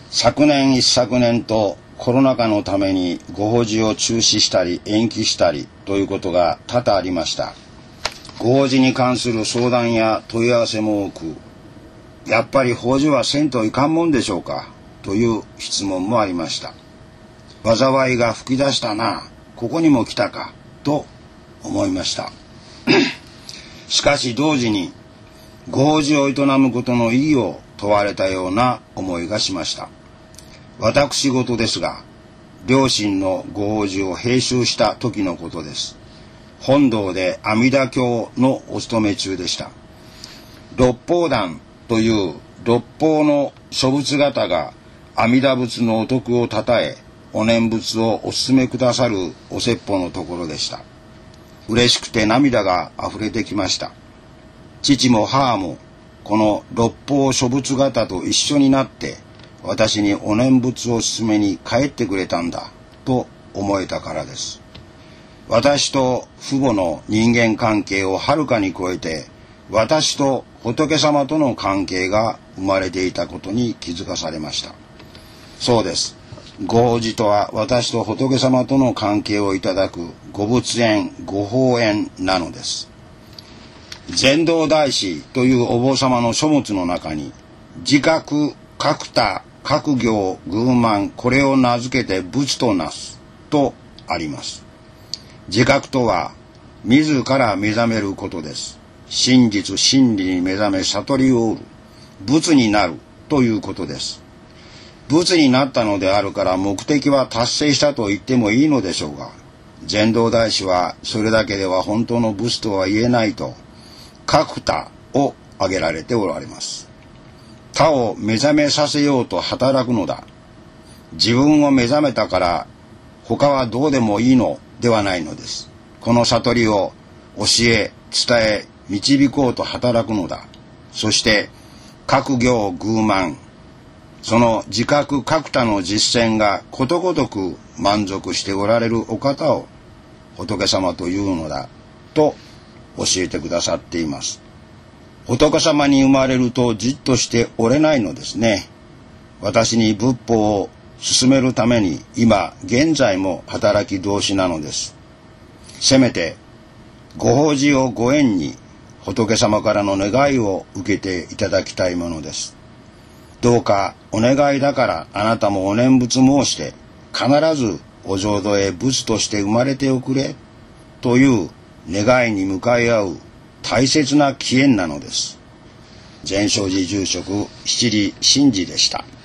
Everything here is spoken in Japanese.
昨年一昨年とコロナ禍のためにご法事を中止したり延期したりということが多々ありました。ご法事に関する相談や問い合わせも多く、やっぱり法事はせんといかんもんでしょうかという質問もありました。災いが吹き出したな、ここにも来たかと思いました。しかし同時にご法事を営むことの意義を問われたような思いがしました。私事ですが、両親のご法事を閉宗した時のことです。本堂で阿弥陀経のお勤め中でした。六方壇という六方の諸仏方が阿弥陀仏のお徳をたたえ、お念仏をお勧めくださるお説法のところでした。嬉しくて涙があふれてきました。父も母もこの六方諸仏方と一緒になって私にお念仏を勧めに帰ってくれたんだと思えたからです。私と父母の人間関係をはるかに超えて、私と仏様との関係が生まれていたことに気づかされました。そうです。ご法事とは私と仏様との関係をいただくご仏縁、ご法縁なのです。禅道大師というお坊様の書物の中に、自覚、覚多、覚行、偶慢、これを名付けて仏となすとあります。自覚とは自ら目覚めることです。真実真理に目覚め悟りを得る、仏になるということです。仏になったのであるから目的は達成したと言ってもいいのでしょうが、禅道大師はそれだけでは本当の仏とは言えないと覚多を挙げられておられます。他を目覚めさせようと働くのだ。自分を目覚めたから他はどうでもいいのではないのです。この悟りを教え、伝え、導こうと働くのだ。そして覚行偶慢、その自覚覚多の実践がことごとく満足しておられるお方を仏様というのだと教えてくださっています。仏様に生まれるとじっとしておれないのですね。私に仏法を進めるために今現在も働き通しなのです。せめてご法事をご縁に仏様からの願いを受けていただきたいものです。どうかお願いだからあなたもお念仏申して必ずお浄土へ仏として生まれておくれという願いに向かい合う大切な機縁なのです。全勝寺住職七里真嗣でした。